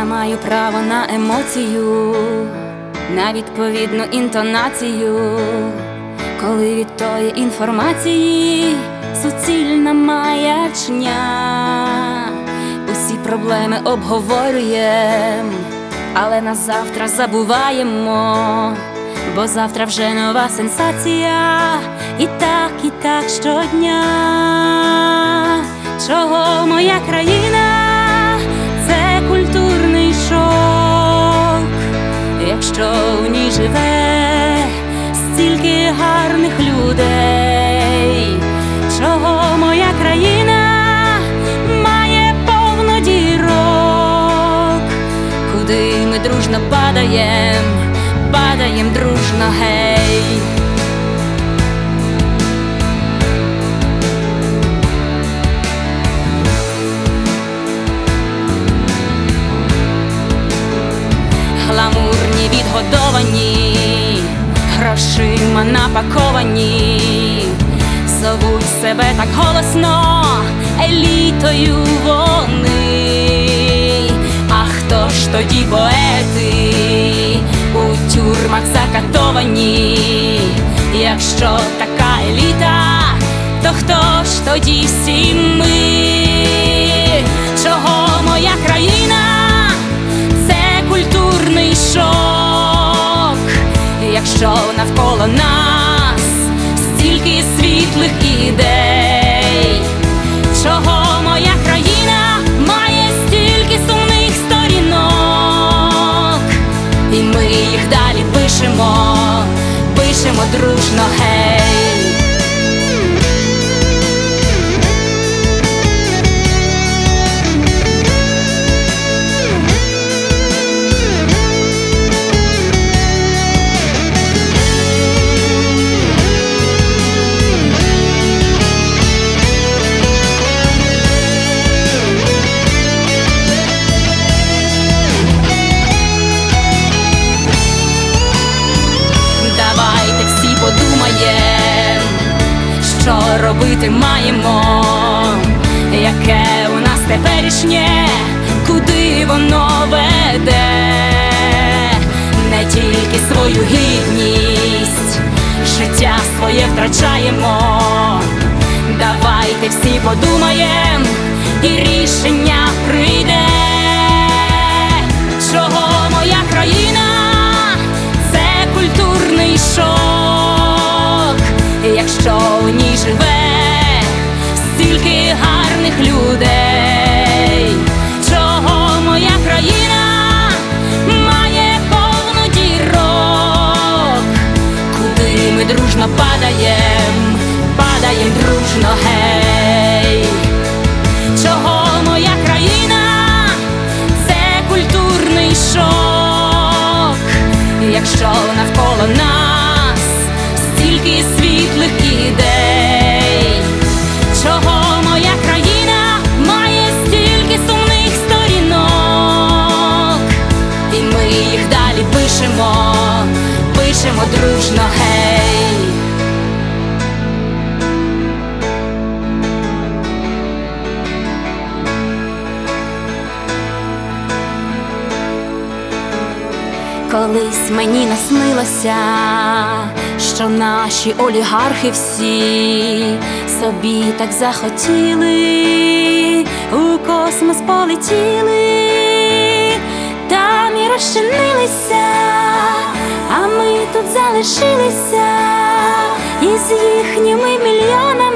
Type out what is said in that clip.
Я маю право на емоцію, на відповідну інтонацію, коли від тої інформації суцільна маячня. Усі проблеми обговорюєм, але на завтра забуваємо, бо завтра вже нова сенсація. І так щодня. Чого моя країна? Це культурний шок. Якщо в ній живе стільки гарних людей, чого моя країна має повно дірок, куди ми дружно падаєм, падаєм дружно, гей. Гламурні, відгодовані, грошима напаковані, зовуть себе так голосно елітою вони. А хто ж тоді поети, у тюрмах закатовані? Якщо така еліта, то хто ж тоді всі ми? Чого моя країна? Культурний шок, якщо навколо нас стільки світлих ідей. Чого моя країна має стільки сумних сторінок, і ми їх далі пишемо, пишемо дружно, гей. Подумаєм, що робити маємо, яке у нас теперішнє, куди воно веде. Не тільки свою гідність, життя своє втрачаємо. Давайте всі подумаєм, і рішення прийде. Чого моя країна? Це культурний шок, якщо в ній живе стільки гарних людей. Чого моя країна має повно дірок, куди ми дружно падаєм, падаєм дружно, гей. Чого моя країна? Це культурний шок, якщо навколо нас стільки світлих ідей. Чого моя країна має стільки сумних сторінок, і ми їх далі пишемо, пишемо дружно, гей. Колись мені наснилося, що наші олігархи всі собі так захотіли, у космос полетіли, там і розчинилися, а ми тут залишилися із їхніми мільйонами.